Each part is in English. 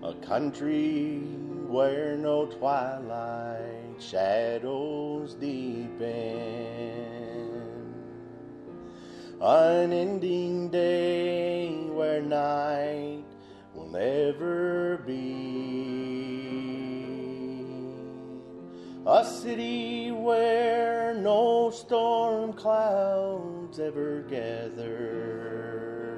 A country where no twilight shadows deepen, unending day where night will never be, a city where no storm clouds ever gather.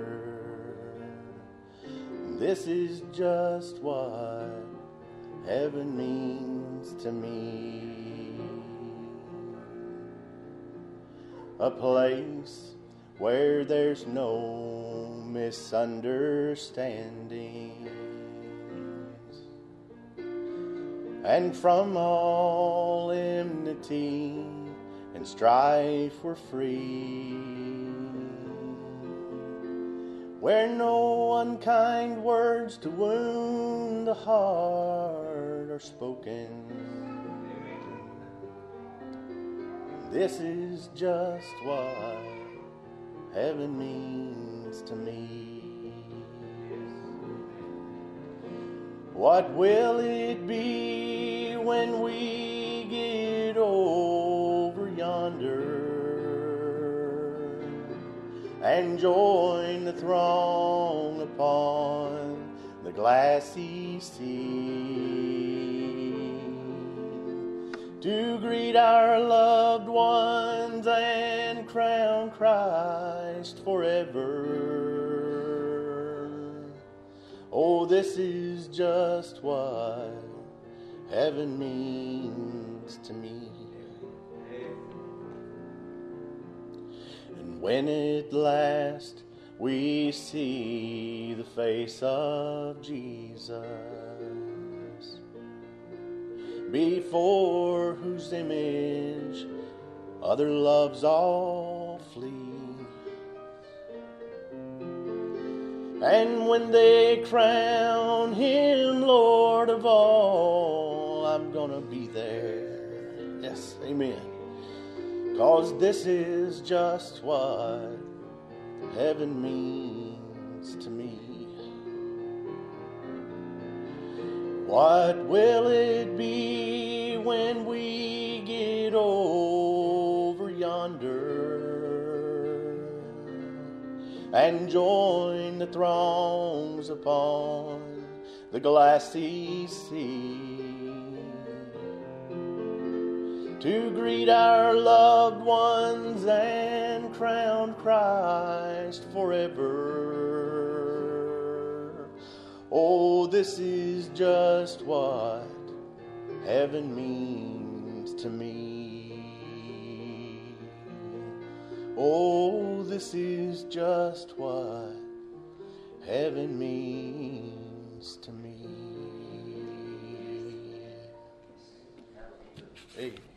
This is just what heaven means to me. A place where there's no misunderstandings, and from all enmity and strife we're free, where no unkind words to wound the heart are spoken. This is just what heaven means to me. What will it be when we get over yonder and join the throng upon the glassy sea, to greet our loved ones and crown Christ forever? Oh, this is just what heaven means to me. And when at last we see the face of Jesus, before whose image other loves all flee, and when they crown him Lord of all, I'm gonna be there. Yes, amen. 'Cause this is just what heaven means to me. What will it be when we get over yonder and join the throngs upon the glassy sea, to greet our loved ones and crown Christ forever? Oh, this is just what heaven means to me. Oh, this is just what heaven means to me. Hey.